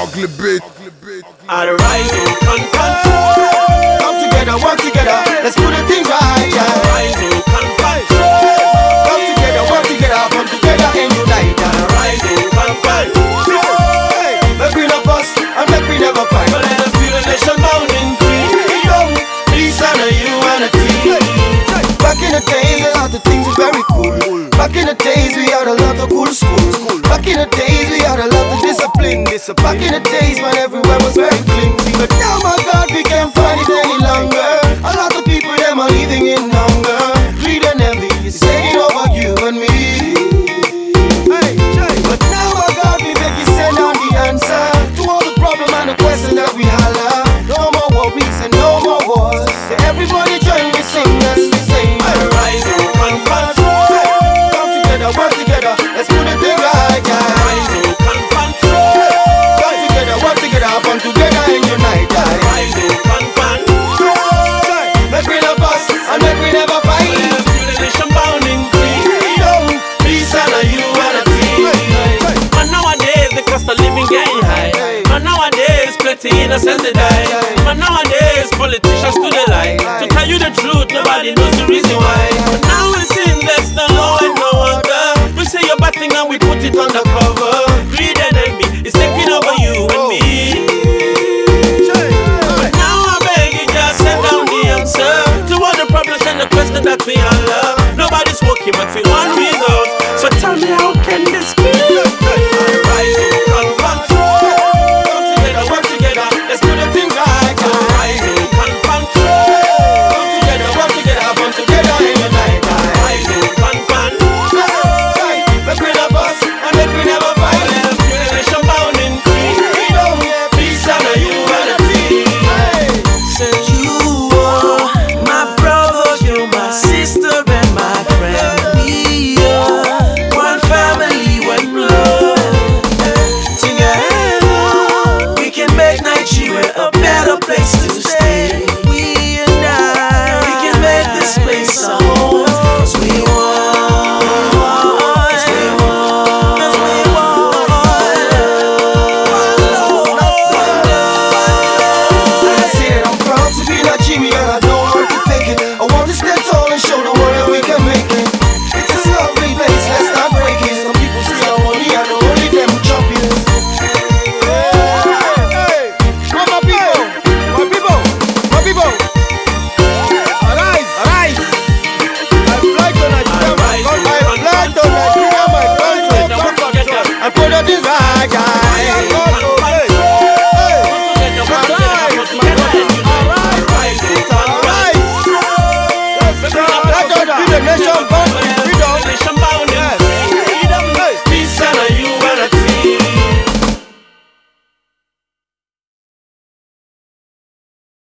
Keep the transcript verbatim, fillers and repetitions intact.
Ugly beat. And rise to confront. Come together, work together, let's put the things right, yeah. Rise to confront. Come together, work together, come together and unite, yeah. Rise to confront. Hey, make we no fuss and make we never fight. But let us feel the nation bound in freedom, peace and a unity. Back in the days, a lot of things were very cool. Back in the days, we had a lot of cool schools. Back in the days, we had a lot of discipline. Back in the days, when everywhere was very clean. But now, my God, we can't find it any longer. A lot of people, them are living in hunger. Greed and envy is taking over you and me. Hey, but now, my God, we beg you send down the answer to all the problem and the question that we holler. No more worries and no more wars. So everybody join me, sing as we sing. Rise to confront. Come together, work together, let's put the thing right, yeah. Rise to confront. Come together, work together, come together and unite, yeah. Rise to confront. Make we never fuss and make we never fight. Let us feel the nation bound in freedom, peace and a unity. But nowadays the cost of living getting high. But nowadays plenty innocents they die. But nowadays politicians to the lie. To tell you the truth, nobody knows the reason why. But now we sin, there's no law and no order. We say you're bad thing and we put it under